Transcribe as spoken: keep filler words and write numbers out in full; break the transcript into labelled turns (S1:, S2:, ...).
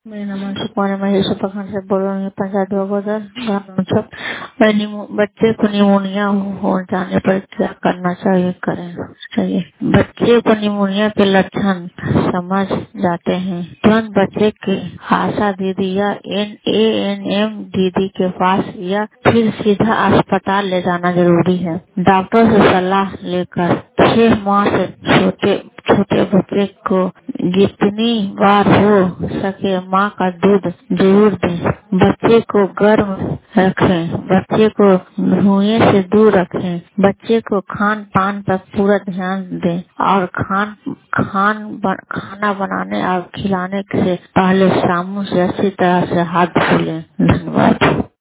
S1: मेरा नाम अंशु कुमार है। मैं प्रखंड से बोल रही हूँ। पंचायत बगोदर ग्राम सब। मैं निमो- बच्चे को निमोनिया हो जाने पर क्या करना चाहिए करें चाहिए? बच्चे को निमोनिया के लक्षण समझ जाते हैं, तुरंत बच्चे के आशा दीदी या एन ए एन एम दीदी के पास या फिर सीधा अस्पताल ले जाना जरूरी है। डॉक्टर से सलाह लेकर छह माह से छोटे छोटे बच्चे को जितनी बार हो सके माँ का दूध जरूर दें। बच्चे को गर्म रखें, बच्चे को धुएं से दूर रखें, बच्चे को खान पान पर पूरा ध्यान दें और खान खान बन, खाना बनाने और खिलाने से पहले साबुन से अच्छी तरह से हाथ धो लें। धन्यवाद।